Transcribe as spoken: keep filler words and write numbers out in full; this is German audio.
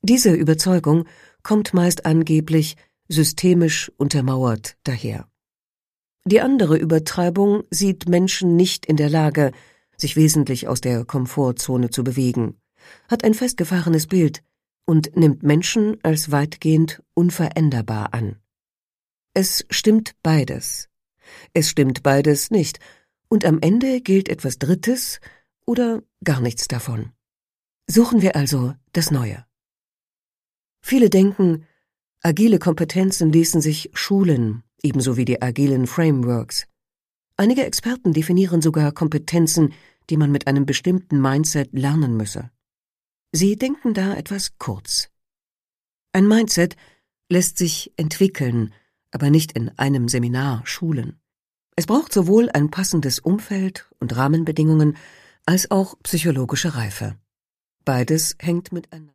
Diese Überzeugung kommt meist angeblich systemisch untermauert daher. Die andere Übertreibung sieht Menschen nicht in der Lage, sich wesentlich aus der Komfortzone zu bewegen, hat ein festgefahrenes Bild und nimmt Menschen als weitgehend unveränderbar an. Es stimmt beides. Es stimmt beides nicht, und am Ende gilt etwas Drittes oder gar nichts davon. Suchen wir also das Neue. Viele denken, agile Kompetenzen ließen sich schulen, ebenso wie die agilen Frameworks. Einige Experten definieren sogar Kompetenzen, die man mit einem bestimmten Mindset lernen müsse. Sie denken da etwas kurz. Ein Mindset lässt sich entwickeln, aber nicht in einem Seminar schulen. Es braucht sowohl ein passendes Umfeld und Rahmenbedingungen als auch psychologische Reife. Beides hängt miteinander